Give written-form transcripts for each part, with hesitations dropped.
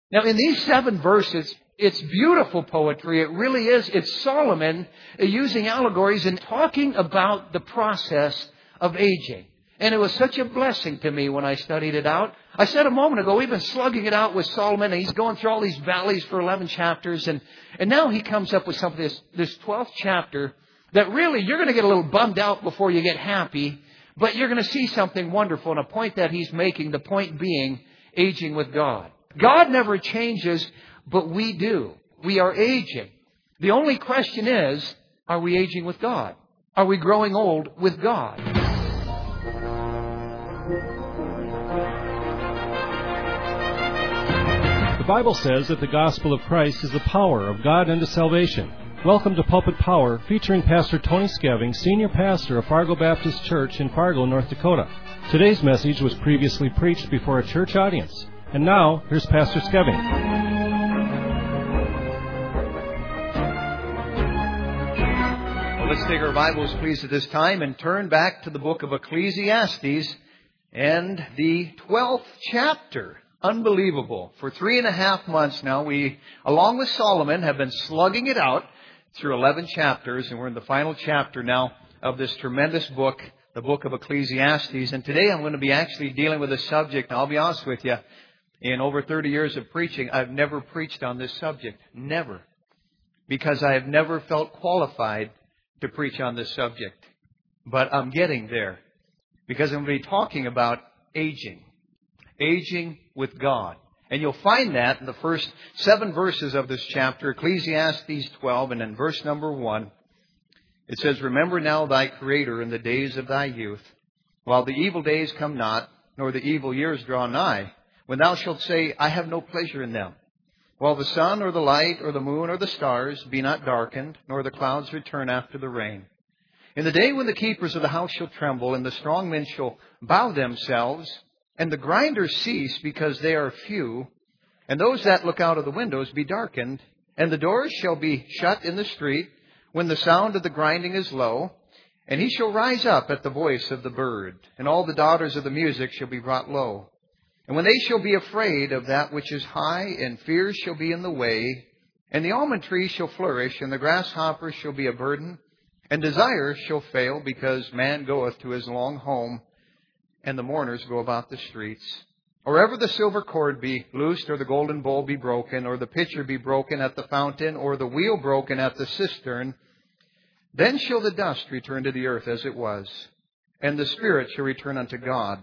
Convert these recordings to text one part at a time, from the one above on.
Now, in these 7 verses, it's beautiful poetry. It really is. It's Solomon using allegories and talking about the process of aging. And it was such a blessing to me when I studied it out. I said a moment ago, we've been slugging it out with Solomon, and he's going through all these valleys for 11 chapters. And now he comes up with something, this 12th chapter, that really you're going to get a little bummed out before you get happy, but you're going to see something wonderful. And a point that he's making, the point being aging with God. God never changes, but we do. We are aging. The only question is, are we aging with God? Are we growing old with God? The Bible says that the gospel of Christ is the power of God unto salvation. Welcome to Pulpit Power, featuring Pastor Tony Skeving, Senior Pastor of Fargo Baptist Church in Fargo, North Dakota. Today's message was previously preached before a church audience. And now, here's Pastor Skeving. Well, let's take our Bibles, please, at this time and turn back to the book of Ecclesiastes and the 12th chapter. Unbelievable. For 3.5 months now, we, along with Solomon, have been slugging it out through 11 chapters, and we're in the final chapter now of this tremendous book, the book of Ecclesiastes. And today I'm going to be actually dealing with a subject. I'll be honest with you, in over 30 years of preaching, I've never preached on this subject. Never. Because I have never felt qualified to preach on this subject. But I'm getting there. Because I'm going to be talking about aging. Aging with God. And you'll find that in the first 7 verses of this chapter, Ecclesiastes 12, and in verse number 1, it says, "Remember now thy Creator in the days of thy youth, while the evil days come not, nor the evil years draw nigh, when thou shalt say, I have no pleasure in them. While the sun or the light or the moon or the stars be not darkened, nor the clouds return after the rain. In the day when the keepers of the house shall tremble, and the strong men shall bow themselves, and the grinders cease because they are few, and those that look out of the windows be darkened, and the doors shall be shut in the street, when the sound of the grinding is low, and he shall rise up at the voice of the bird, and all the daughters of the music shall be brought low. And when they shall be afraid of that which is high, and fears shall be in the way, and the almond tree shall flourish, and the grasshopper shall be a burden, and desire shall fail, because man goeth to his long home, and the mourners go about the streets. Or ever the silver cord be loosed, or the golden bowl be broken, or the pitcher be broken at the fountain, or the wheel broken at the cistern, then shall the dust return to the earth as it was, and the spirit shall return unto God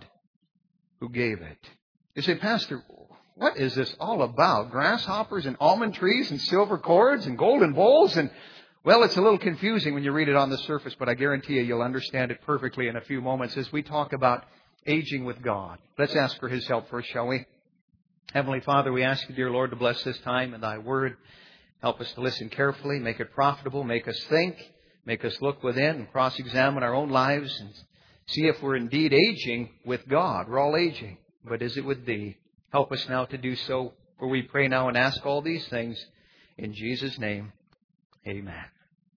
who gave it." You say, "Pastor, what is this all about? Grasshoppers and almond trees and silver cords and golden bowls?" And well, it's a little confusing when you read it on the surface, but I guarantee you'll understand it perfectly in a few moments as we talk about aging with God. Let's ask for His help first, shall we? Heavenly Father, we ask you, dear Lord, to bless this time in thy word. Help us to listen carefully, make it profitable, make us think, make us look within and cross-examine our own lives and see if we're indeed aging with God. We're all aging, but is it with thee? Help us now to do so, for we pray now and ask all these things in Jesus' name. Amen.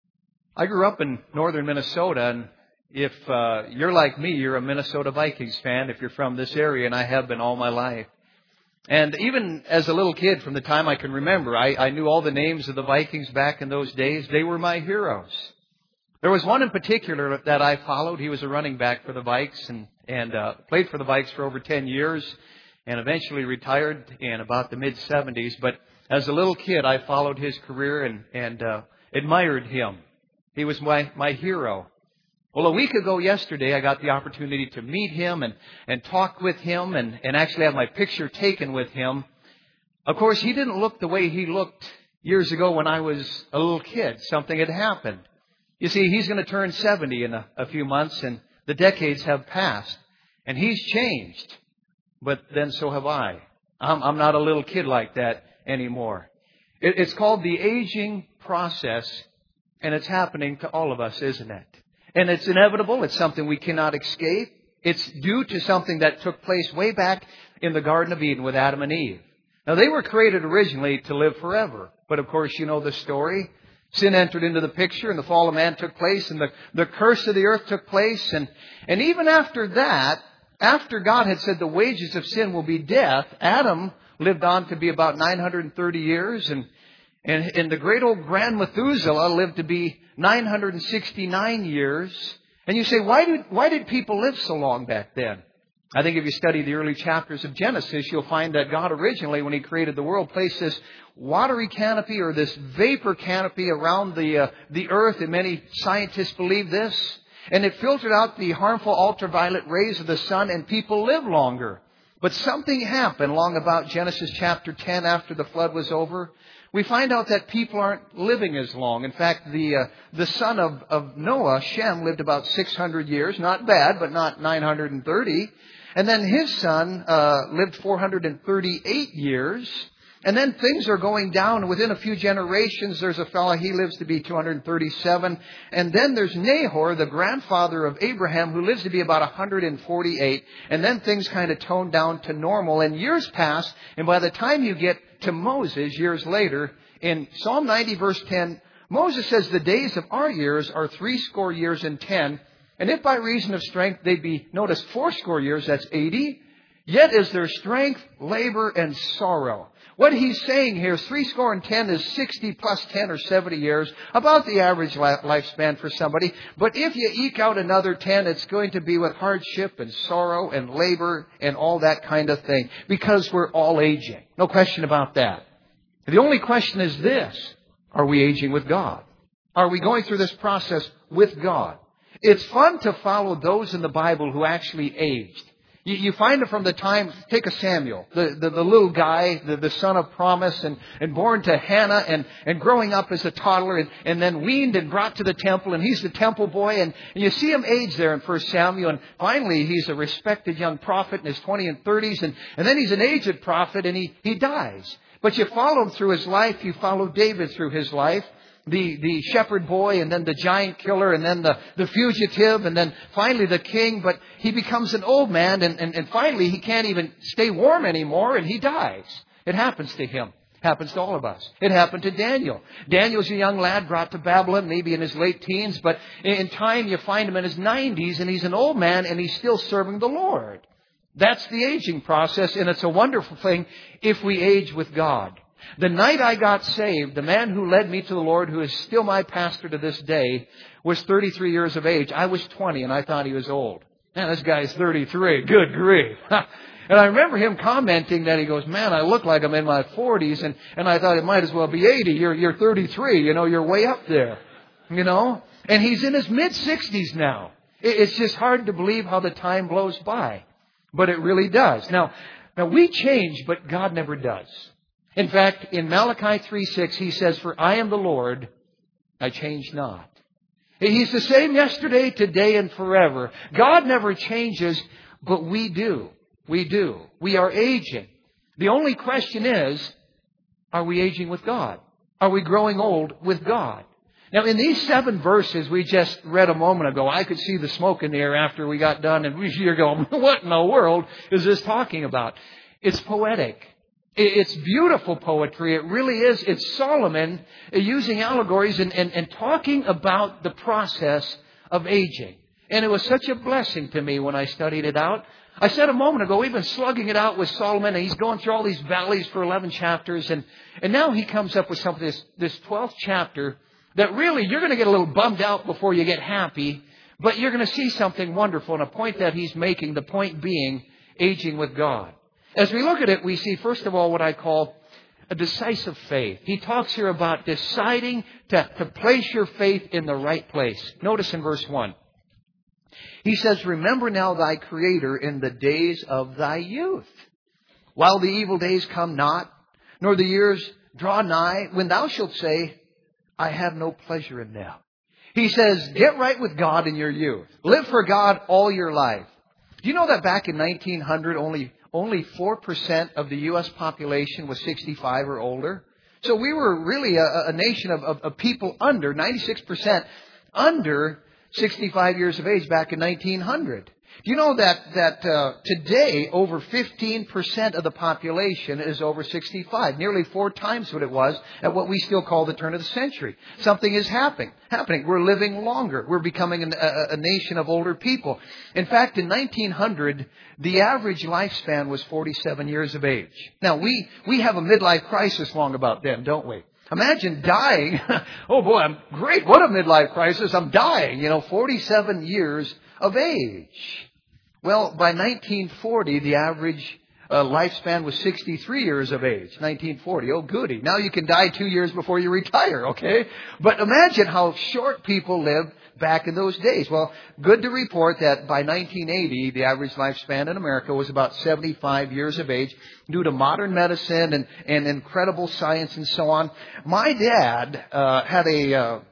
I grew up in northern Minnesota, and if you're like me, you're a Minnesota Vikings fan if you're from this area, and I have been all my life. And even as a little kid, from the time I can remember, I knew all the names of the Vikings back in those days. They were my heroes. There was one in particular that I followed. He was a running back for the Vikes and played for the Vikes for over 10 years and eventually retired in about the mid-70s. But as a little kid, I followed his career and admired him. He was my hero. Well, a week ago yesterday, I got the opportunity to meet him and talk with him and actually have my picture taken with him. Of course, he didn't look the way he looked years ago when I was a little kid. Something had happened. You see, he's going to turn 70 in a few months, and the decades have passed. And he's changed. But then so have I. I'm not a little kid like that anymore. It's called the aging process, and it's happening to all of us, isn't it? And it's inevitable. It's something we cannot escape. It's due to something that took place way back in the Garden of Eden with Adam and Eve. Now, they were created originally to live forever. But, of course, you know the story. Sin entered into the picture, and the fall of man took place, and the curse of the earth took place. And even after that, after God had said the wages of sin will be death, Adam lived on to be about 930 years, and the great old grand Methuselah lived to be 969 years. And you say, why did people live so long back then? I think if you study the early chapters of Genesis, you'll find that God originally, when He created the world, placed this watery canopy or this vapor canopy around the earth, and many scientists believe this. And it filtered out the harmful ultraviolet rays of the sun, and people lived longer. But something happened long about Genesis chapter 10 after the flood was over. We find out that people aren't living as long. In fact, the son of Noah, Shem, lived about 600 years. Not bad, but not 930. And then his son lived 438 years. And then things are going down. Within a few generations, there's a fellow, he lives to be 237. And then there's Nahor, the grandfather of Abraham, who lives to be about 148. And then things kind of tone down to normal. And years pass, and by the time you get to Moses, years later, in Psalm 90, verse 10, Moses says, the days of our years are 80 years and 10. And if by reason of strength they be, notice, 80 years, that's 80. Yet is their strength, labor, and sorrow. What he's saying here is 80 is 60 plus 10 or 70 years, about the average lifespan for somebody. But if you eke out another 10, it's going to be with hardship and sorrow and labor and all that kind of thing, because we're all aging. No question about that. The only question is this: are we aging with God? Are we going through this process with God? It's fun to follow those in the Bible who actually aged. You find it from the time, take a Samuel, the little guy, the son of promise, and born to Hannah, and growing up as a toddler, and then weaned and brought to the temple, and he's the temple boy, and you see him age there in 1 Samuel, and finally he's a respected young prophet in his 20s and 30s, and then he's an aged prophet, and he dies. But you follow him through his life, you follow David through his life, the shepherd boy, and then the giant killer, and then the fugitive, and then finally the king. But he becomes an old man, and finally he can't even stay warm anymore, and he dies. It happens to him. It happens to all of us. It happened to Daniel. Daniel's a young lad brought to Babylon, maybe in his late teens, but in time you find him in his 90s, and he's an old man, and he's still serving the Lord. That's the aging process, and it's a wonderful thing if we age with God. The night I got saved, the man who led me to the Lord, who is still my pastor to this day, was 33 years of age. I was 20, and I thought he was old. Man, this guy's 33. Good grief. And I remember him commenting that he goes, man, I look like I'm in my 40s, and I thought it might as well be 80. You're 33. You're way up there. And he's in his mid-60s now. It's just hard to believe how the time blows by. But it really does. Now we change, but God never does. In fact, in Malachi 3:6, He says, for I am the Lord, I change not. He's the same yesterday, today, and forever. God never changes, but we do. We do. We are aging. The only question is, are we aging with God? Are we growing old with God? Now, in these 7 verses we just read a moment ago, I could see the smoke in the air after we got done, and you're going, what in the world is this talking about? It's poetic. It's beautiful poetry. It really is. It's Solomon using allegories and talking about the process of aging. And it was such a blessing to me when I studied it out. I said a moment ago, we've been slugging it out with Solomon, and he's going through all these valleys for 11 chapters. And now he comes up with something, this 12th chapter, that really you're going to get a little bummed out before you get happy. But you're going to see something wonderful, and a point that he's making, the point being aging with God. As we look at it, we see, first of all, what I call a decisive faith. He talks here about deciding to place your faith in the right place. Notice in verse 1. He says, remember now thy Creator in the days of thy youth, while the evil days come not, nor the years draw nigh, when thou shalt say, I have no pleasure in them. He says, get right with God in your youth. Live for God all your life. Do you know that back in 1900, only 4% of the U.S. population was 65 or older? So we were really a nation of people under, 96% under 65 years of age back in 1900. Do you know that today over 15% of the population is over 65, nearly 4 times what it was at what we still call the turn of the century? Something is happening. We're living longer. We're becoming a nation of older people. In fact, in 1900, the average lifespan was 47 years of age. Now, we have a midlife crisis long about then, don't we? Imagine dying. Oh boy, I'm great. What a midlife crisis. I'm dying, 47 years of age. Well, by 1940, the average lifespan was 63 years of age. 1940. Oh, goody. Now you can die 2 years before you retire, okay? But imagine how short people lived back in those days. Well, good to report that by 1980, the average lifespan in America was about 75 years of age due to modern medicine and incredible science and so on. My dad had a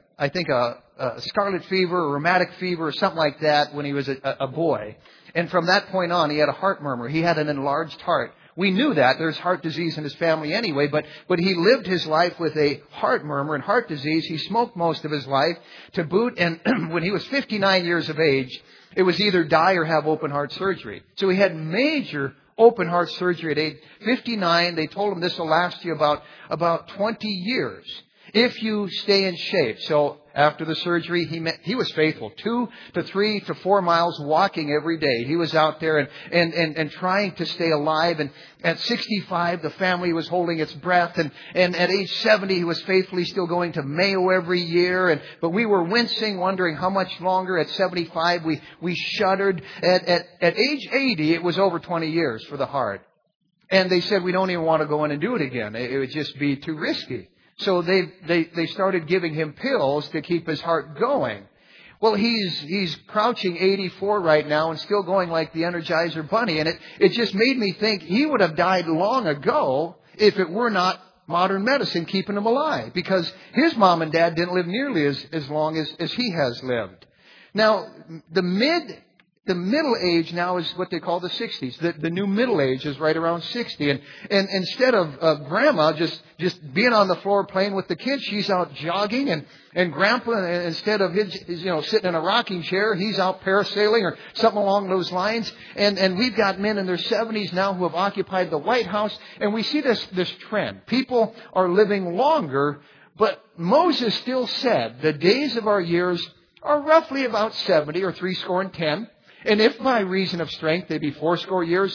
scarlet fever or rheumatic fever or something like that when he was a boy. And from that point on, he had a heart murmur. He had an enlarged heart. We knew that. There's heart disease in his family anyway, but he lived his life with a heart murmur and heart disease. He smoked most of his life to boot, and when he was 59 years of age, it was either die or have open heart surgery. So he had major open heart surgery at age 59. They told him this will last you about 20 years if you stay in shape. So after the surgery, he was faithful. 2 to 3 to 4 miles walking every day. He was out there and trying to stay alive. And at 65, the family was holding its breath. And at age 70, he was faithfully still going to Mayo every year. But we were wincing, wondering how much longer. At 75, we shuddered. At age 80, it was over 20 years for the heart. And they said, we don't even want to go in and do it again. It would just be too risky. So they started giving him pills to keep his heart going. Well, he's crouching 84 right now and still going like the Energizer Bunny. And it just made me think he would have died long ago if it were not modern medicine keeping him alive. Because his mom and dad didn't live nearly as long as he has lived. Now, the middle age now is what they call the 60s. The new middle age is right around 60. And instead of grandma just being on the floor playing with the kids, she's out jogging. And grandpa, instead of his sitting in a rocking chair, he's out parasailing or something along those lines. And we've got men in their 70s now who have occupied the White House. And we see this trend. People are living longer. But Moses still said the days of our years are roughly about 70 or 70. And if by reason of strength they be 80 years,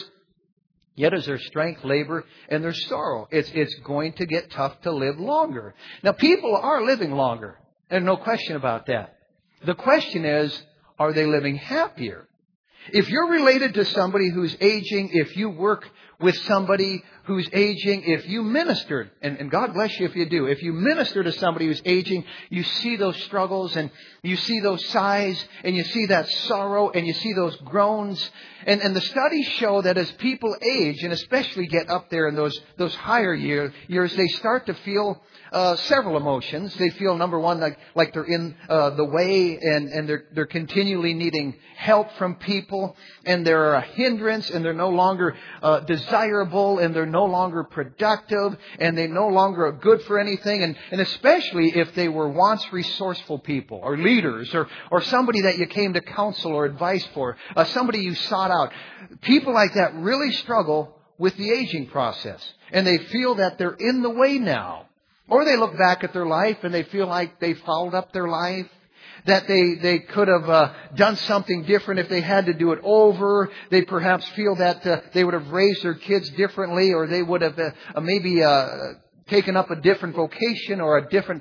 yet is their strength, labor, and their sorrow. It's going to get tough to live longer. Now, people are living longer, and no question about that. The question is, are they living happier? If you're related to somebody who's aging, if you work with somebody who's aging, if you minister, and God bless you if you do, if you minister to somebody who's aging, you see those struggles and you see those sighs and you see that sorrow and you see those groans. And the studies show that as people age and especially get up there in those higher years, they start to feel several emotions. They feel, number one, like they're in the way and they're continually needing help from people, and they're a hindrance, and they're no longer desirable, and they're no longer productive, and they no longer are good for anything. And especially if they were once resourceful people or leaders or somebody that you came to counsel or advice for, somebody you sought out. People like that really struggle with the aging process, and they feel that they're in the way now. Or they look back at their life and they feel like they fouled up their life, that they could have done something different if they had to do it over. They perhaps feel that they would have raised their kids differently, or they would have maybe taken up a different vocation or a different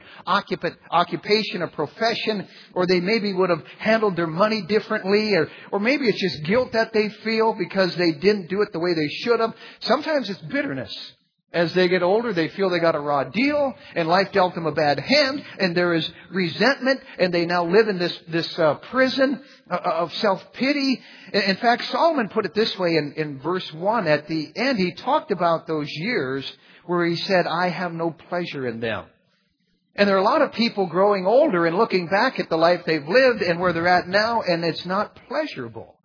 occupation or profession, or they maybe would have handled their money differently, or maybe it's just guilt that they feel because they didn't do it the way they should have. Sometimes it's bitterness. As they get older, they feel they got a raw deal, and life dealt them a bad hand, and there is resentment, and they now live in this prison of self-pity. In fact, Solomon put it this way in verse 1 at the end. He talked about those years where he said, I have no pleasure in them. And there are a lot of people growing older and looking back at the life they've lived and where they're at now, and it's not pleasurable.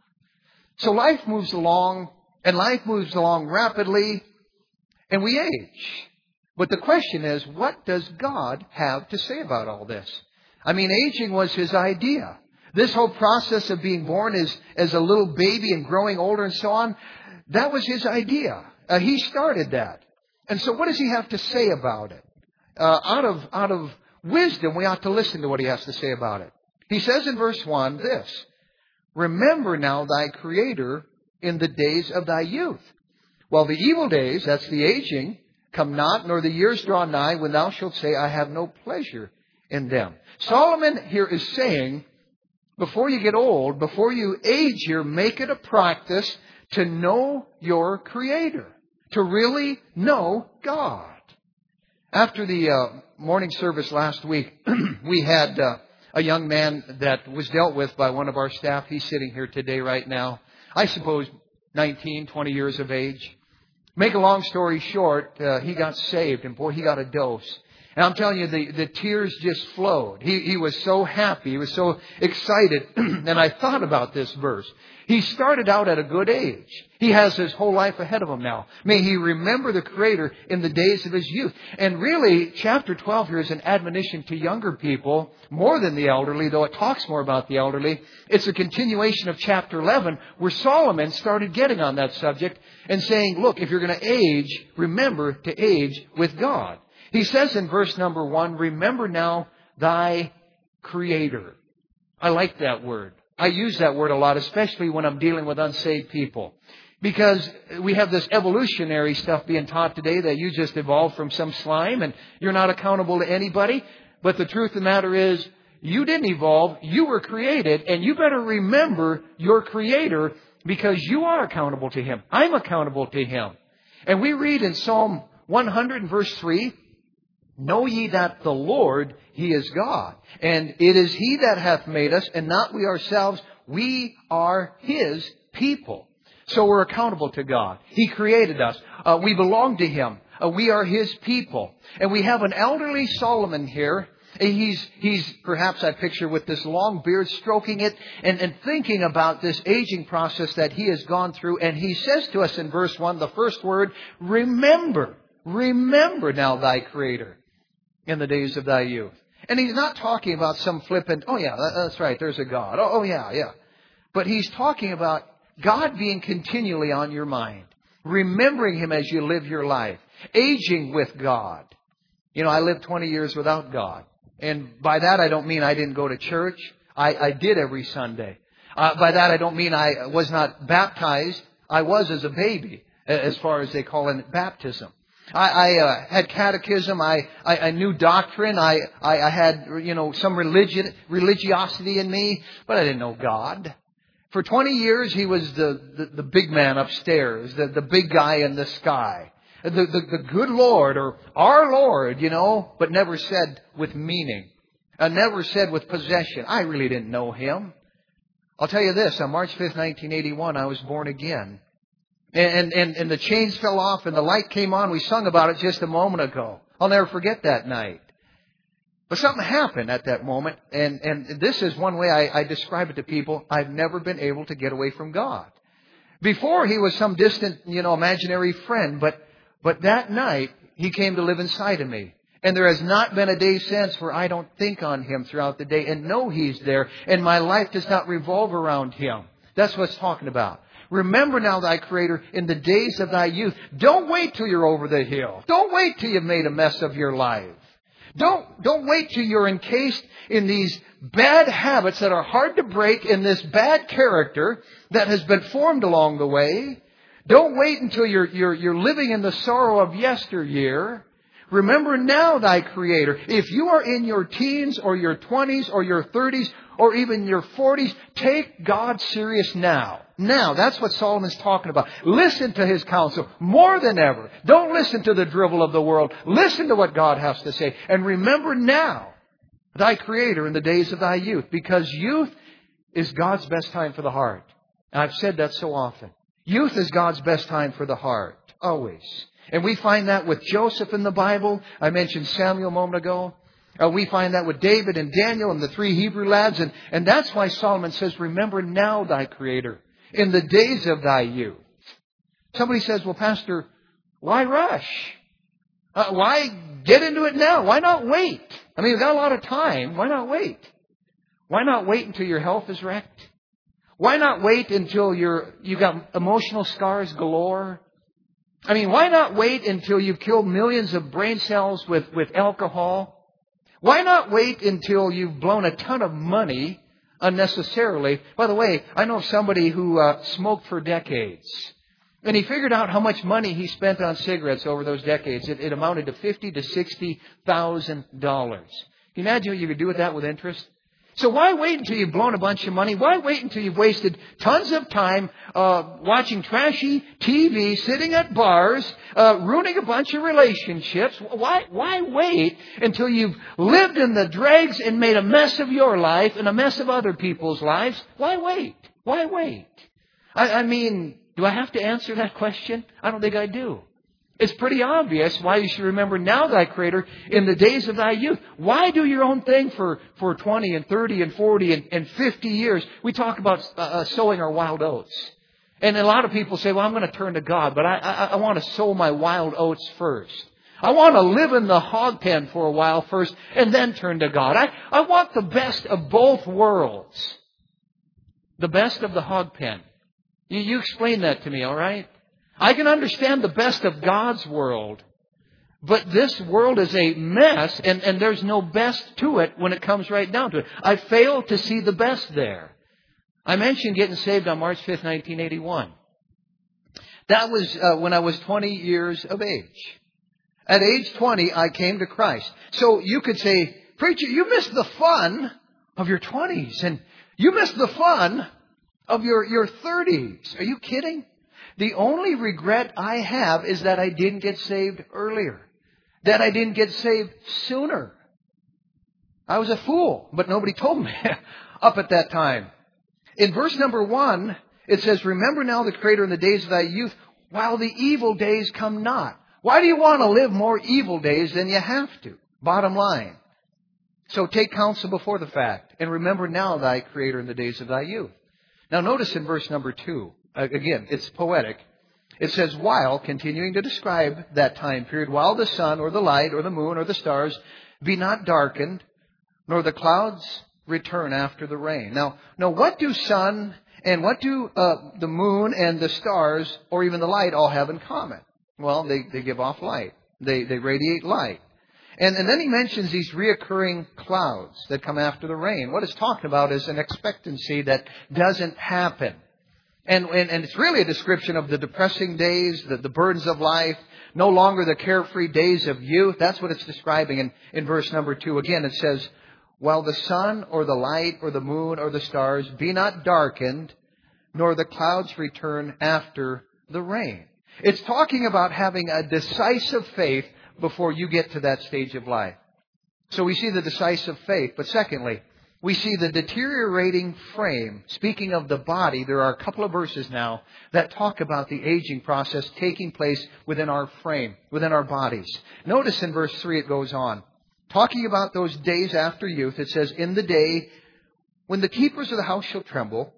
So life moves along, and life moves along rapidly, and we age. But the question is, what does God have to say about all this? I mean, aging was His idea. This whole process of being born as a little baby and growing older and so on, that was his idea. He started that. And so what does he have to say about it? Out of wisdom, we ought to listen to what he has to say about it. He says in verse 1 this, "Remember now thy Creator in the days of thy youth. While the evil days," that's the aging, "come not, nor the years draw nigh, when thou shalt say, I have no pleasure in them." Solomon here is saying, before you get old, before you age here, make it a practice to know your Creator, to really know God. After the morning service last week, we had a young man that was dealt with by one of our staff. He's sitting here today right now. I suppose 19, 20 years of age. Make a long story short, he got saved, and boy, he got a dose. And I'm telling you, the tears just flowed. He was so happy. He was so excited. And I thought about this verse. He started out at a good age. He has his whole life ahead of him now. May he remember the Creator in the days of his youth. And really, chapter 12 here is an admonition to younger people, more than the elderly, though it talks more about the elderly. It's a continuation of chapter 11, where Solomon started getting on that subject and saying, look, if you're going to age, remember to age with God. He says in verse number 1, "Remember now thy Creator." I like that word. I use that word a lot, especially when I'm dealing with unsaved people. Because we have this evolutionary stuff being taught today that you just evolved from some slime and you're not accountable to anybody. But the truth of the matter is, you didn't evolve, you were created, and you better remember your Creator because you are accountable to Him. I'm accountable to Him. And we read in Psalm 100 and verse 3, "Know ye that the Lord, He is God, and it is He that hath made us, and not we ourselves. We are His people." So we're accountable to God. He created us. We belong to Him. We are His people. And we have an elderly Solomon here. He's perhaps I picture with this long beard stroking it and thinking about this aging process that he has gone through. And he says to us in verse 1, the first word, "Remember. Remember now thy Creator in the days of thy youth." And he's not talking about some flippant, "Oh yeah, that's right, there's a God. Oh yeah. But he's talking about God being continually on your mind. Remembering Him as you live your life. Aging with God. You know, I lived 20 years without God. And by that I don't mean I didn't go to church. I did every Sunday. By that I don't mean I was not baptized. I was as a baby, as far as they call it baptism. I had catechism. I knew doctrine. I had, some religiosity in me, but I didn't know God. For 20 years, He was the big man upstairs, the big guy in the sky, the good Lord or our Lord, but never said with meaning, never said with possession. I really didn't know Him. I'll tell you this, on March 5th, 1981, I was born again. And the chains fell off and the light came on. We sung about it just a moment ago. I'll never forget that night. But something happened at that moment. And this is one way I describe it to people. I've never been able to get away from God. Before He was some distant, imaginary friend. But that night He came to live inside of me. And there has not been a day since where I don't think on Him throughout the day and know He's there. And my life does not revolve around Him. That's what it's talking about. Remember now thy Creator in the days of thy youth. Don't wait till you're over the hill. Don't wait till you've made a mess of your life. Don't wait till you're encased in these bad habits that are hard to break, in this bad character that has been formed along the way. Don't wait until you're living in the sorrow of yesteryear. Remember now thy Creator. If you are in your teens or your 20s or your 30s or even your 40s, take God serious now. Now, that's what Solomon's talking about. Listen to his counsel more than ever. Don't listen to the drivel of the world. Listen to what God has to say. And remember now thy Creator in the days of thy youth, because youth is God's best time for the heart. And I've said that so often. Youth is God's best time for the heart. Always. And we find that with Joseph in the Bible. I mentioned Samuel a moment ago. We find that with David and Daniel and the 3 Hebrew lads. And that's why Solomon says, remember now thy Creator in the days of thy youth. Somebody says, well, Pastor, why rush? Why get into it now? Why not wait? I mean, we've got a lot of time. Why not wait? Why not wait until your health is wrecked? Why not wait until you got emotional scars galore? I mean, why not wait until you've killed millions of brain cells with alcohol? Why not wait until you've blown a ton of money unnecessarily? By the way, I know somebody who smoked for decades. And he figured out how much money he spent on cigarettes over those decades. It amounted to $50,000 to $60,000. Can you imagine what you could do with that with interest? So why wait until you've blown a bunch of money? Why wait until you've wasted tons of time watching trashy TV, sitting at bars, ruining a bunch of relationships? Why wait until you've lived in the dregs and made a mess of your life and a mess of other people's lives? Why wait? Why wait? I mean, do I have to answer that question? I don't think I do. It's pretty obvious why you should remember now thy Creator in the days of thy youth. Why do your own thing for 20 and 30 and 40 and 50 years? We talk about sowing our wild oats. And a lot of people say, well, I'm going to turn to God, but I want to sow my wild oats first. I want to live in the hog pen for a while first and then turn to God. I want the best of both worlds. The best of the hog pen. You explain that to me, all right? I can understand the best of God's world, but this world is a mess, and there's no best to it when it comes right down to it. I fail to see the best there. I mentioned getting saved on March 5th, 1981. That was when I was 20 years of age. At age 20, I came to Christ. So you could say, preacher, you missed the fun of your 20s, and you missed the fun of your 30s. Are you kidding? The only regret I have is that I didn't get saved earlier. That I didn't get saved sooner. I was a fool, but nobody told me up at that time. In verse number 1, it says, remember now the Creator in the days of thy youth, while the evil days come not. Why do you want to live more evil days than you have to? Bottom line. So take counsel before the fact, and remember now thy Creator in the days of thy youth. Now notice in verse number 2, again, it's poetic. It says, while, continuing to describe that time period, while the sun or the light or the moon or the stars be not darkened, nor the clouds return after the rain. Now what do sun and what do the moon and the stars or even the light all have in common? Well, they give off light. They radiate light. And then he mentions these reoccurring clouds that come after the rain. What it's talking about is an expectancy that doesn't happen. And it's really a description of the depressing days, the burdens of life, no longer the carefree days of youth. That's what it's describing in verse number 2. Again, it says, while the sun or the light or the moon or the stars be not darkened, nor the clouds return after the rain. It's talking about having a decisive faith before you get to that stage of life. So we see the decisive faith. But secondly, we see the deteriorating frame. Speaking of the body, there are a couple of verses now that talk about the aging process taking place within our frame, within our bodies. Notice in verse 3 it goes on. Talking about those days after youth, it says, in the day when the keepers of the house shall tremble,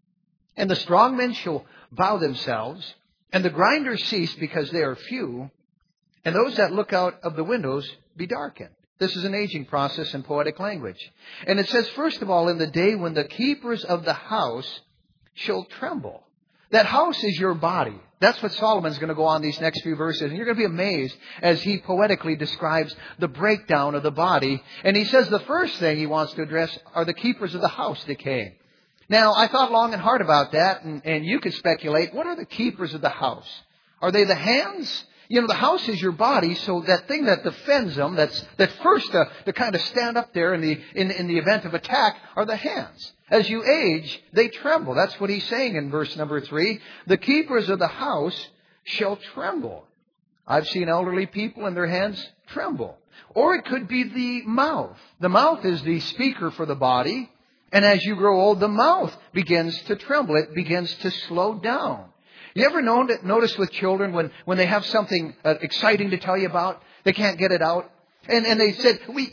and the strong men shall bow themselves, and the grinders cease because they are few, and those that look out of the windows be darkened. This is an aging process in poetic language. And it says, first of all, in the day when the keepers of the house shall tremble. That house is your body. That's what Solomon's going to go on these next few verses. And you're going to be amazed as he poetically describes the breakdown of the body. And he says the first thing he wants to address are the keepers of the house decaying. Now, I thought long and hard about that, and you could speculate, what are the keepers of the house? Are they the hands? You know, the house is your body, so that thing that defends them, that first to kind of stand up there in the event of attack, are the hands. As you age, they tremble. That's what he's saying in verse number 3. The keepers of the house shall tremble. I've seen elderly people and their hands tremble. Or it could be the mouth. The mouth is the speaker for the body. And as you grow old, the mouth begins to tremble. It begins to slow down. You ever notice with children when they have something exciting to tell you about, they can't get it out? And they said, we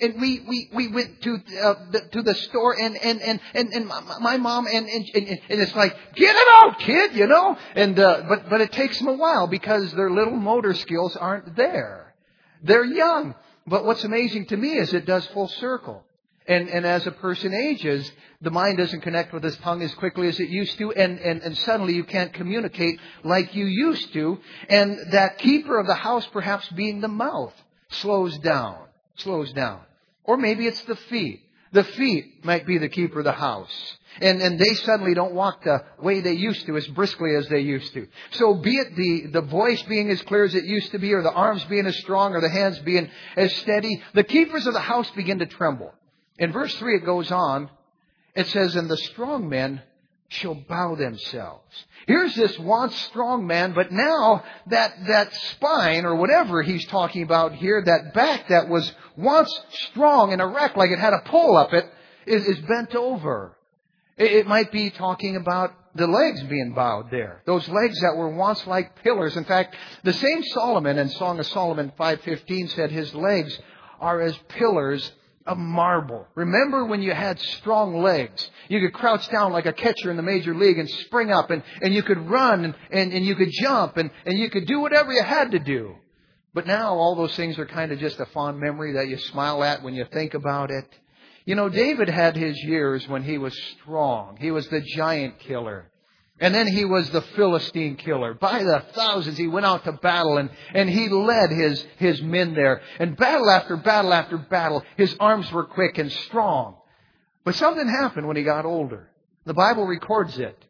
went to the store and my mom and it's like, get it out, kid, you know? And, but it takes them a while because their little motor skills aren't there. They're young. But what's amazing to me is it does full circle. And as a person ages, the mind doesn't connect with his tongue as quickly as it used to, and suddenly you can't communicate like you used to. And that keeper of the house, perhaps being the mouth, slows down. Or maybe it's the feet. The feet might be the keeper of the house. And they suddenly don't walk the way they used to, as briskly as they used to. So be it the voice being as clear as it used to be, or the arms being as strong, or the hands being as steady, the keepers of the house begin to tremble. In verse 3 it goes on, it says, and the strong men shall bow themselves. Here's this once strong man, but now that spine, or whatever he's talking about here, that back that was once strong and erect, like it had a pole up it, is bent over. It might be talking about the legs being bowed there. Those legs that were once like pillars. In fact, the same Solomon in Song of Solomon 5:15 said his legs are as pillars of marble. Remember when you had strong legs? You could crouch down like a catcher in the major league and spring up, and you could run and you could jump and you could do whatever you had to do. But now all those things are kind of just a fond memory that you smile at when you think about it. You know, David had his years when he was strong. He was the giant killer. And then he was the Philistine killer. By the thousands, he went out to battle and he led his men there. And battle after battle after battle, his arms were quick and strong. But something happened when he got older. The Bible records it.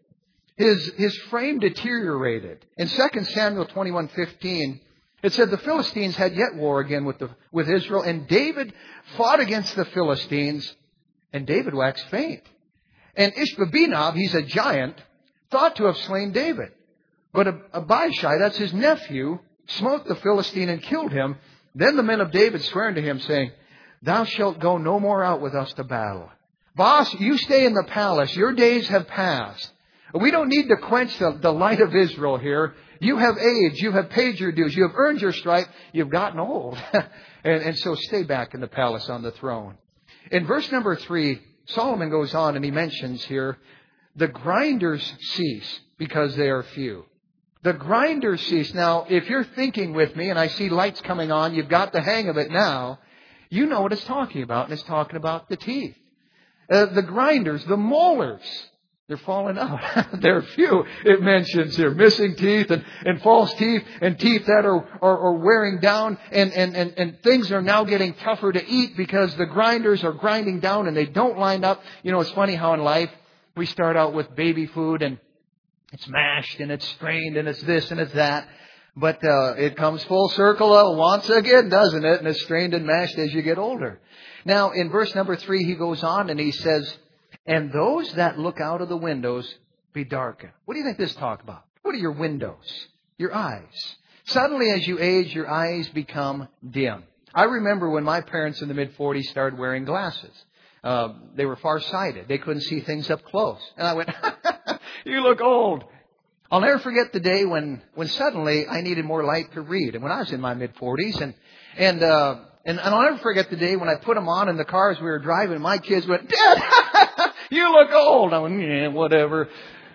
His frame deteriorated. In 2 Samuel 21:15, it said the Philistines had yet war again with Israel, and David fought against the Philistines, and David waxed faint. And Ishbi-Benob, he's a giant, thought to have slain David. But Abishai, that's his nephew, smote the Philistine and killed him. Then the men of David sware unto him, saying, thou shalt go no more out with us to battle. Boss, you stay in the palace. Your days have passed. We don't need to quench the light of Israel here. You have aged. You have paid your dues. You have earned your stripe. You've gotten old. and so stay back in the palace on the throne. In verse number 3, Solomon goes on and he mentions here, the grinders cease because they are few. The grinders cease. Now, if you're thinking with me and I see lights coming on, you've got the hang of it now, you know what it's talking about. And it's talking about the teeth. The grinders, the molars. They're falling out. They're few. It mentions here missing teeth and false teeth and teeth that are wearing down and things are now getting tougher to eat because the grinders are grinding down and they don't line up. You know, it's funny how in life we start out with baby food and it's mashed and it's strained and it's this and it's that. But it comes full circle once again, doesn't it? And it's strained and mashed as you get older. Now, in verse number 3, he goes on and he says, and those that look out of the windows be darkened. What do you think this talk about? What are your windows? Your eyes. Suddenly, as you age, your eyes become dim. I remember when my parents in the mid-40s started wearing glasses. They were far-sighted. They couldn't see things up close. And I went, you look old. I'll never forget the day when suddenly I needed more light to read. And when I was in my mid-40s, and I'll never forget the day when I put them on in the car as we were driving, and my kids went, Dad, you look old. I went, yeah, whatever.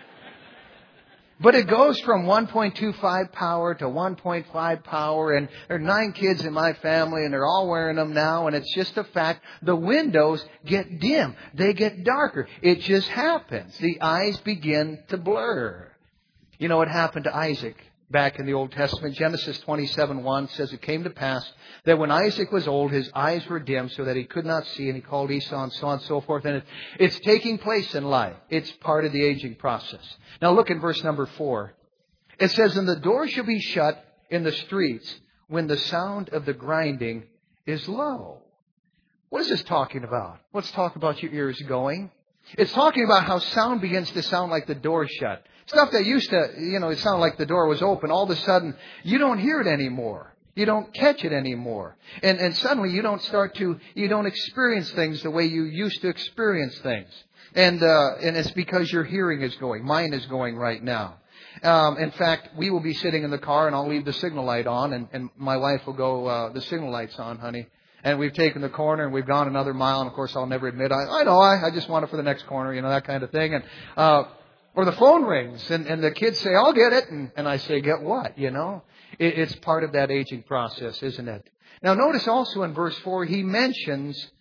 But it goes from 1.25 power to 1.5 power, and there are 9 kids in my family, and they're all wearing them now, and it's just a fact. The windows get dim. They get darker. It just happens. The eyes begin to blur. You know what happened to Isaac back in the Old Testament? Genesis 27:1 says it came to pass that when Isaac was old, his eyes were dim so that he could not see, and he called Esau and so on and so forth. And it's taking place in life. It's part of the aging process. Now look in verse number 4. It says, and the door shall be shut in the streets when the sound of the grinding is low. What is this talking about? Let's talk about your ears going. It's talking about how sound begins to sound like the door shut. Stuff that used to, it sounded like the door was open. All of a sudden, you don't hear it anymore. You don't catch it anymore. And suddenly you don't experience things the way you used to experience things. And it's because your hearing is going. Mine is going right now. In fact, we will be sitting in the car and I'll leave the signal light on and my wife will go, the signal light's on, honey. And we've taken the corner and we've gone another mile. And of course, I'll never admit, I just want it for the next corner, that kind of thing. And, or the phone rings and the kids say, I'll get it. And I say, get what? It's part of that aging process, isn't it? Now, notice also in verse 4, he mentions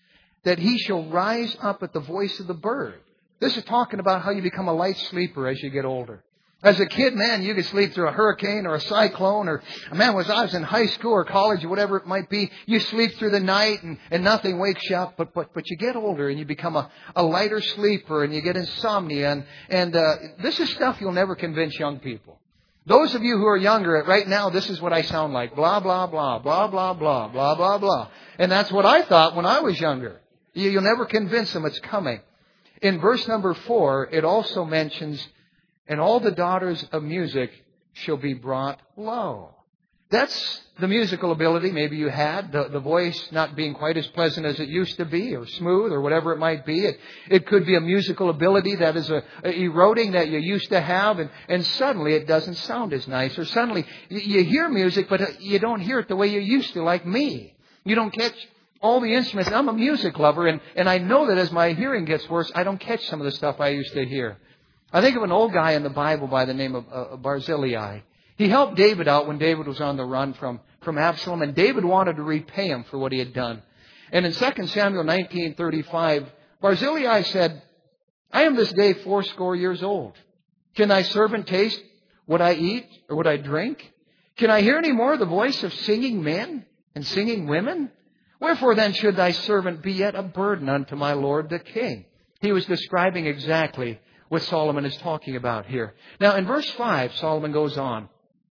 that he shall rise up at the voice of the bird. This is talking about how you become a light sleeper as you get older. As a kid, man, you could sleep through a hurricane or a cyclone, or, man, when I was in high school or college or whatever it might be, you sleep through the night and nothing wakes you up. But you get older and you become a lighter sleeper and you get insomnia. And this is stuff you'll never convince young people. Those of you who are younger, right now, this is what I sound like. Blah, blah, blah, blah, blah, blah, blah, blah, blah. And that's what I thought when I was younger. You'll never convince them it's coming. In verse number 4, it also mentions, and all the daughters of music shall be brought low. That's the musical ability maybe you had, the voice not being quite as pleasant as it used to be, or smooth, or whatever it might be. It could be a musical ability that is eroding that you used to have, and suddenly it doesn't sound as nice. Or suddenly you hear music, but you don't hear it the way you used to, like me. You don't catch all the instruments. I'm a music lover, and I know that as my hearing gets worse, I don't catch some of the stuff I used to hear. I think of an old guy in the Bible by the name of Barzillai. He helped David out when David was on the run from Absalom, and David wanted to repay him for what he had done. And in 2 Samuel 19:35, Barzillai said, I am this day 80 years old. Can thy servant taste what I eat or what I drink? Can I hear any more the voice of singing men and singing women? Wherefore then should thy servant be yet a burden unto my lord the king? He was describing exactly what Solomon is talking about here. Now in verse 5, Solomon goes on.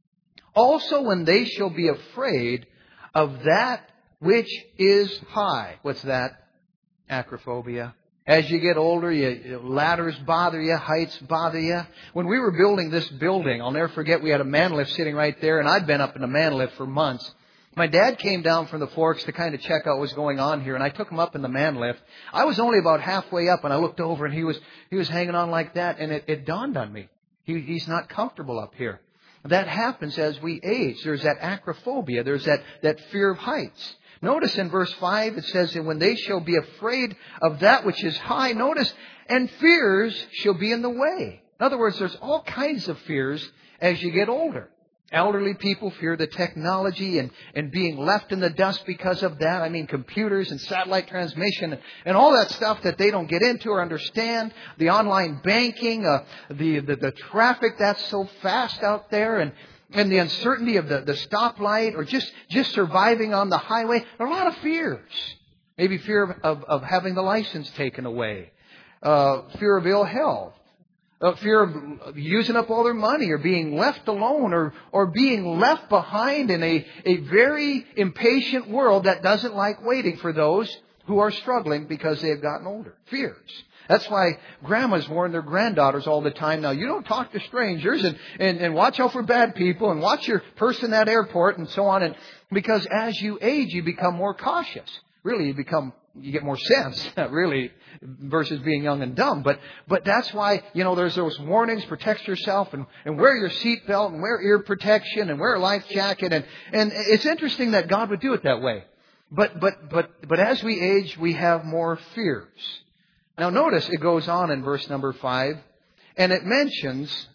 Also when they shall be afraid of that which is high. What's that? Acrophobia. As you get older, ladders bother you, heights bother you. When we were building this building, I'll never forget, we had a man lift sitting right there, and I'd been up in a man lift for months. My dad came down from the Forks to kind of check out what was going on here, and I took him up in the man lift. I was only about halfway up, and I looked over, and he was hanging on like that, and it dawned on me. He's not comfortable up here. That happens as we age. There's that acrophobia. There's that fear of heights. Notice in verse 5, it says, and when they shall be afraid of that which is high, notice, and fears shall be in the way. In other words, there's all kinds of fears as you get older. Elderly people fear the technology and being left in the dust because of that. I mean, computers and satellite transmission and all that stuff that they don't get into or understand. The online banking, the traffic that's so fast out there, and the uncertainty of the stoplight, or just surviving on the highway. There are a lot of fears. Maybe fear of having the license taken away. Fear of ill health. Fear of using up all their money, or being left alone, or being left behind in a very impatient world that doesn't like waiting for those who are struggling because they have gotten older. Fears. That's why grandmas warn their granddaughters all the time, now, you don't talk to strangers, and watch out for bad people, and watch your purse in that airport, and so on. And because as you age, you become more cautious. Really, you get more sense, really, versus being young and dumb. But that's why, there's those warnings, protect yourself, and wear your seatbelt, and wear ear protection, and wear a life jacket. And it's interesting that God would do it that way. But as we age, we have more fears. Now notice it goes on in verse number 5, and it mentions,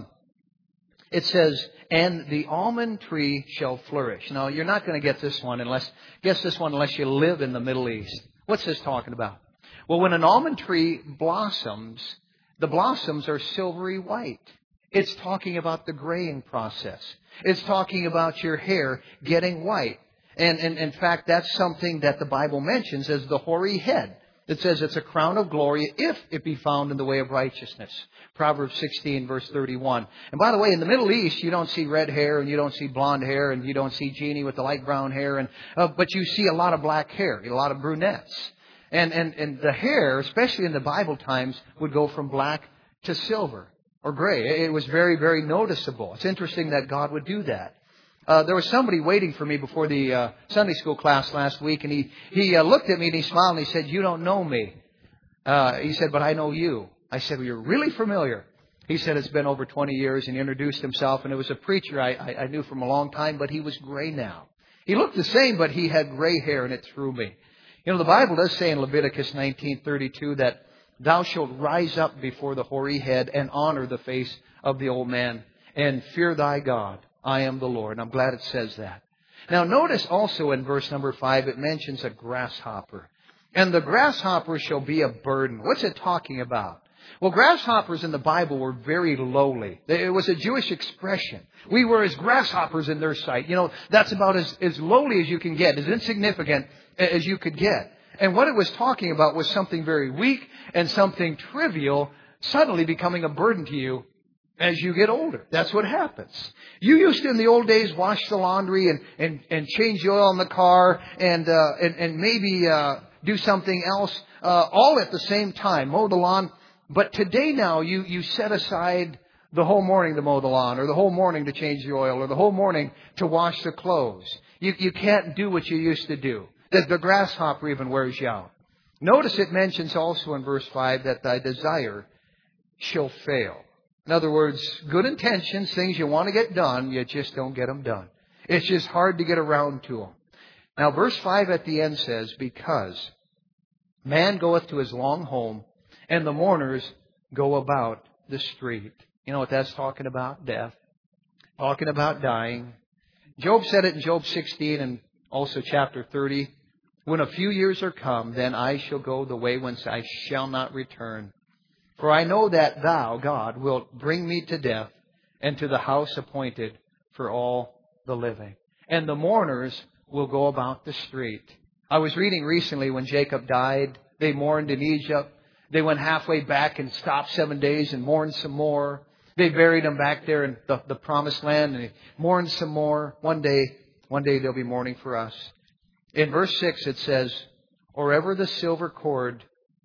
it says, and the almond tree shall flourish. Now, you're not going to get this one unless you live in the Middle East. What's this talking about? Well, when an almond tree blossoms, the blossoms are silvery white. It's talking about the graying process. It's talking about your hair getting white. And in fact, that's something that the Bible mentions as the hoary head. It says it's a crown of glory if it be found in the way of righteousness. Proverbs 16, verse 31. And by the way, in the Middle East, you don't see red hair, and you don't see blonde hair, and you don't see Jeannie with the light brown hair, but you see a lot of black hair, a lot of brunettes. And the hair, especially in the Bible times, would go from black to silver or gray. It was very, very noticeable. It's interesting that God would do that. There was somebody waiting for me before the Sunday school class last week, and he looked at me and he smiled and he said, "You don't know me." He said, "But I know you." I said, "Well, you're really familiar." He said, "It's been over 20 years," and he introduced himself, and it was a preacher I knew from a long time, but he was gray now. He looked the same, but he had gray hair, and it threw me. The Bible does say in Leviticus 19:32 that thou shalt rise up before the hoary head and honor the face of the old man and fear thy God. I am the Lord. And I'm glad it says that. Now notice also in verse number 5, it mentions a grasshopper. and the grasshopper shall be a burden. What's it talking about? Well, grasshoppers in the Bible were very lowly. It was a Jewish expression. We were as grasshoppers in their sight. That's about as lowly as you can get, as insignificant as you could get. And what it was talking about was something very weak and something trivial suddenly becoming a burden to you as you get older. That's what happens. You used to, in the old days, wash the laundry and change the oil in the car and maybe do something else all at the same time, mow the lawn. But today now, you set aside the whole morning to mow the lawn, or the whole morning to change the oil, or the whole morning to wash the clothes. You can't do what you used to do. The grasshopper even wears you out. Notice it mentions also in verse 5 that thy desire shall fail. In other words, good intentions, things you want to get done, you just don't get them done. It's just hard to get around to them. Now, verse 5 at the end says, because man goeth to his long home, and the mourners go about the street. You know what that's talking about? Death. Talking about dying. Job said it in Job 16 and also chapter 30. When a few years are come, then I shall go the way whence I shall not return. For I know that Thou, God, wilt bring me to death, and to the house appointed for all the living. And the mourners will go about the street. I was reading recently when Jacob died, they mourned in Egypt. They went halfway back and stopped 7 days and mourned some more. They buried him back there in the promised land and they mourned some more. One day they'll be mourning for us. In verse 6 it says, or ever the silver cord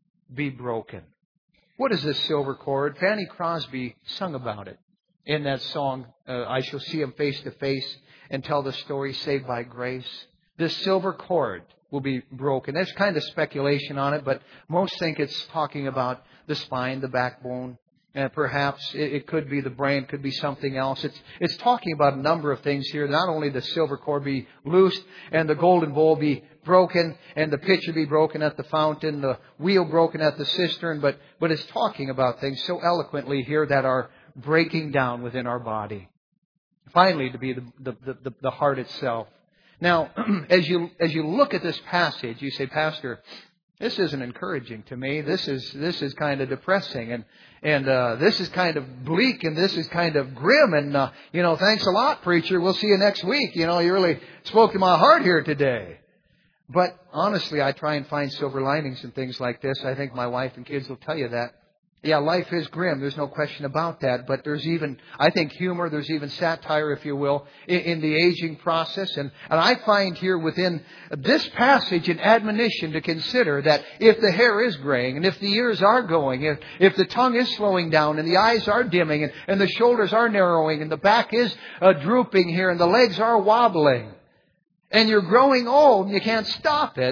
be broken. What is this silver cord? Fanny Crosby sung about it in that song, I Shall See Him Face to Face and Tell the Story Saved by Grace. This silver cord will be broken. There's kind of speculation on it, but most think it's talking about the spine, the backbone. And perhaps it could be the brain, could be something else. It's talking about a number of things here. Not only the silver cord be loosed and the golden bowl be broken and the pitcher be broken at the fountain, the wheel broken at the cistern, but it's talking about things so eloquently here that are breaking down within our body. Finally, to be the heart itself. Now, as you look at this passage, you say, Pastor, this isn't encouraging to me. This is kind of depressing, and this is kind of bleak, and this is kind of grim. And thanks a lot, preacher. We'll see you next week. You really spoke to my heart here today. But honestly, I try and find silver linings in things like this. I think my wife and kids will tell you that. Yeah, life is grim. There's no question about that. But there's even, I think, humor. There's even satire, if you will, in the aging process. And I find here within this passage an admonition to consider that if the hair is graying, and if the ears are going, if the tongue is slowing down, and the eyes are dimming, and the shoulders are narrowing, and the back is drooping here, and the legs are wobbling, and you're growing old and you can't stop it,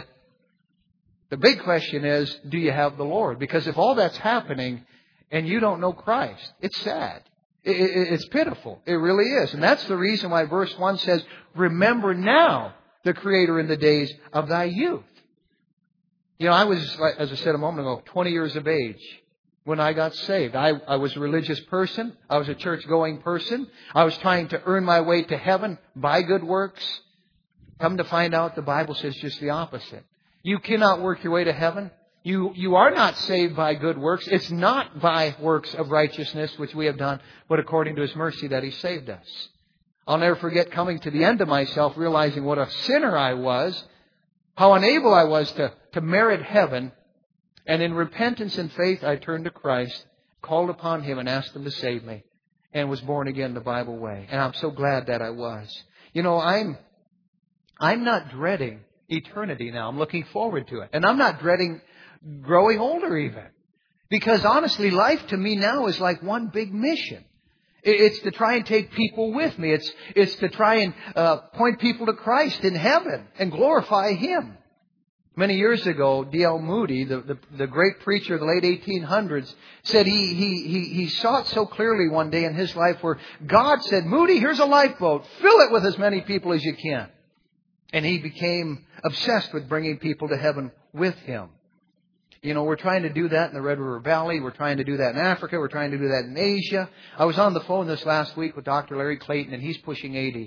the big question is, do you have the Lord? Because if all that's happening and you don't know Christ, it's sad. It's pitiful. It really is. And that's the reason why verse 1 says, remember now the Creator in the days of thy youth. I was, as I said a moment ago, 20 years of age when I got saved. I was a religious person. I was a church-going person. I was trying to earn my way to heaven by good works. Come to find out, the Bible says just the opposite. You cannot work your way to heaven. You are not saved by good works. It's not by works of righteousness which we have done, but according to His mercy that He saved us. I'll never forget coming to the end of myself, realizing what a sinner I was, how unable I was to merit heaven. And in repentance and faith, I turned to Christ, called upon Him and asked Him to save me, and was born again the Bible way. And I'm so glad that I was. I'm not dreading eternity now. I'm looking forward to it. And I'm not dreading growing older even. Because honestly, life to me now is like one big mission. It's to try and take people with me. It's to try and point people to Christ in heaven and glorify Him. Many years ago, D.L. Moody, the great preacher of the late 1800s, said he saw it so clearly one day in his life where God said, Moody, here's a lifeboat. Fill it with as many people as you can. And he became obsessed with bringing people to heaven with him. We're trying to do that in the Red River Valley. We're trying to do that in Africa. We're trying to do that in Asia. I was on the phone this last week with Dr. Larry Clayton, and he's pushing 80.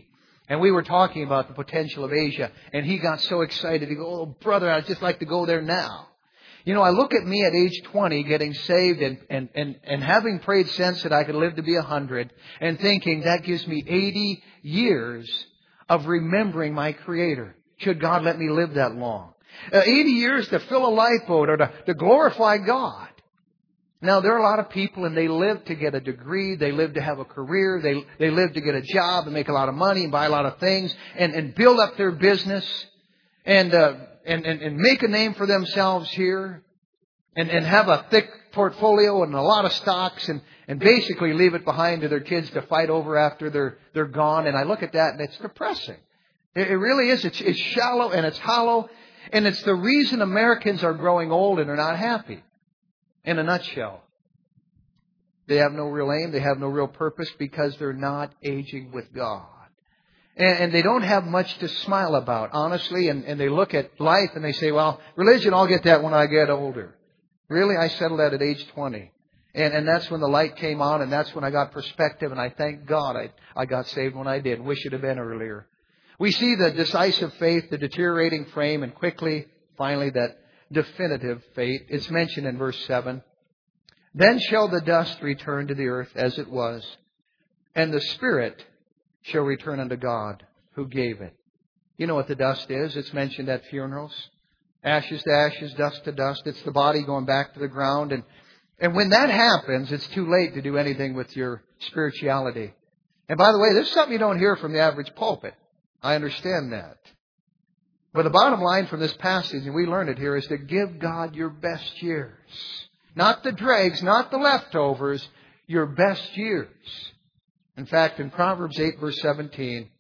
And we were talking about the potential of Asia. And he got so excited. He goes, oh, brother, I'd just like to go there now. You know, I look at me at age 20 getting saved and having prayed since that I could live to be 100 and thinking that gives me 80 years of remembering my Creator. Should God let me live that long? 80 years to fill a lifeboat or to glorify God. Now, there are a lot of people and they live to get a degree. They live to have a career. They live to get a job and make a lot of money and buy a lot of things and build up their business and make a name for themselves here and have a thick portfolio and a lot of stocks and basically leave it behind to their kids to fight over after they're gone. And I look at that and it's depressing. It really is. It's shallow and it's hollow. And it's the reason Americans are growing old and are not happy. In a nutshell, they have no real aim. They have no real purpose because they're not aging with God. And they don't have much to smile about, honestly. And they look at life and they say, well, religion, I'll get that when I get older. Really, I settled that at age 20. And that's when the light came on and that's when I got perspective. And I thank God I got saved when I did. Wish it had been earlier. We see the decisive faith, the deteriorating frame, and quickly, finally, that definitive faith. It's mentioned in verse 7. Then shall the dust return to the earth as it was, and the spirit shall return unto God who gave it. You know what the dust is? It's mentioned at funerals. Ashes to ashes, dust to dust. It's the body going back to the ground. And when that happens, it's too late to do anything with your spirituality. And by the way, this is something you don't hear from the average pulpit. I understand that. But the bottom line from this passage, and we learn it here, is to give God your best years. Not the dregs, not the leftovers, your best years. In fact, in Proverbs 8, verse 17,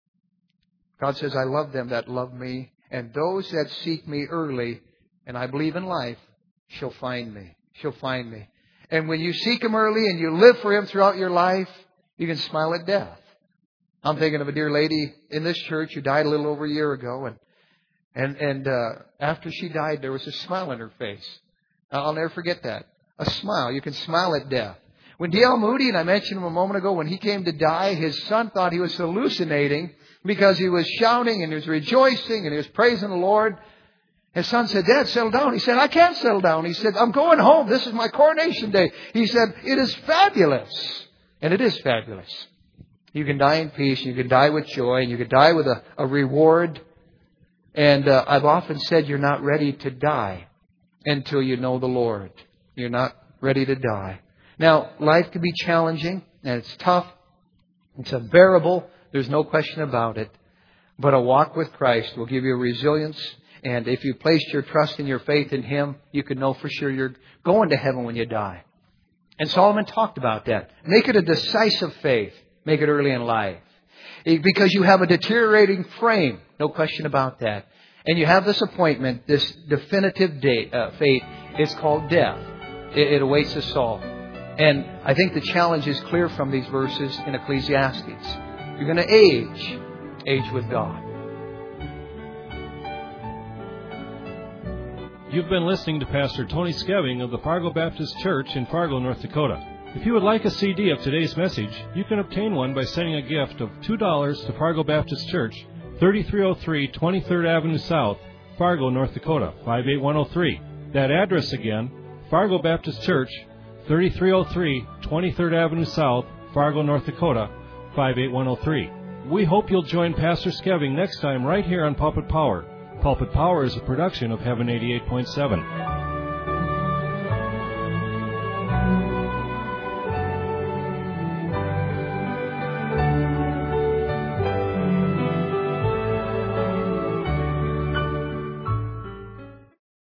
God says, I love them that love me, and those that seek me early, and I believe in life, shall find me. Shall find me. And when you seek Him early and you live for Him throughout your life, you can smile at death. I'm thinking of a dear lady in this church who died a little over a year ago. And after she died, there was a smile on her face. I'll never forget that. A smile. You can smile at death. When D.L. Moody, and I mentioned him a moment ago, when he came to die, his son thought he was hallucinating because he was shouting and he was rejoicing and he was praising the Lord. His son said, Dad, settle down. He said, I can't settle down. He said, I'm going home. This is my coronation day. He said, it is fabulous. And it is fabulous. You can die in peace, you can die with joy, and you can die with a reward. And I've often said you're not ready to die until you know the Lord. You're not ready to die. Now, life can be challenging, and it's tough. It's unbearable. There's no question about it. But a walk with Christ will give you resilience. And if you placed your trust and your faith in Him, you can know for sure you're going to heaven when you die. And Solomon talked about that. Make it a decisive faith. Make it early in life. Because you have a deteriorating frame. No question about that. And you have this appointment, this definitive fate. It's called death. It awaits us all. And I think the challenge is clear from these verses in Ecclesiastes. You're going to age with God. You've been listening to Pastor Tony Skeving of the Fargo Baptist Church in Fargo, North Dakota. If you would like a CD of today's message, you can obtain one by sending a gift of $2 to Fargo Baptist Church, 3303 23rd Avenue South, Fargo, North Dakota, 58103. That address again, Fargo Baptist Church, 3303 23rd Avenue South, Fargo, North Dakota, 58103. We hope you'll join Pastor Skeving next time right here on Pulpit Power. Pulpit Power is a production of Heaven 88.7.